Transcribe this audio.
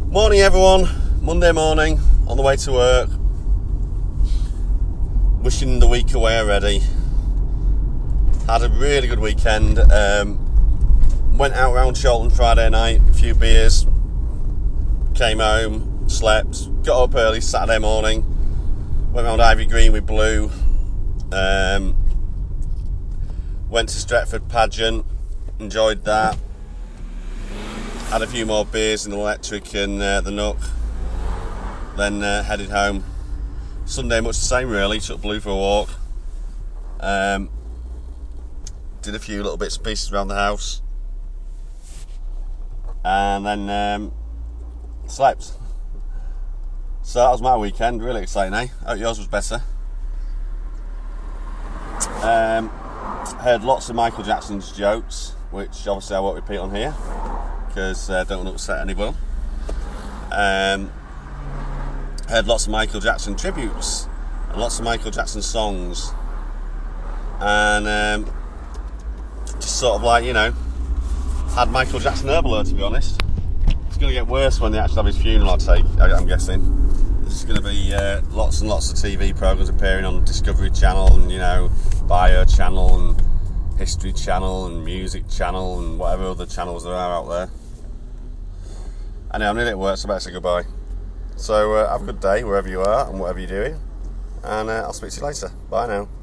Morning everyone, Monday morning, on the way to work. Wishing the week away already. Had a really good weekend. Went out around Cholton Friday night, a few beers. Came home, slept, got up early Saturday morning. Went round Ivy Green with Blue. Went to Stretford Pageant, enjoyed that. Had a few more beers in the Electric and the Nook. Then headed home. Sunday much the same really, took Blue for a walk. Did a few little bits and pieces around the house. And then slept. So that was my weekend, really exciting, eh? Hope yours was better. Heard lots of Michael Jackson's jokes, which obviously I won't repeat on here, because I don't want to upset anyone. Heard lots of Michael Jackson tributes, and lots of Michael Jackson songs. And just sort of like, had Michael Jackson Herbal, to be honest. It's going to get worse when they actually have his funeral, I'm guessing. There's going to be lots and lots of TV programmes appearing on Discovery Channel and, Bio Channel and History Channel and Music Channel and whatever other channels there are out there. Anyway, I'm nearly at work, so I better say goodbye. So have a good day wherever you are and whatever you're doing. And I'll speak to you later. Bye now.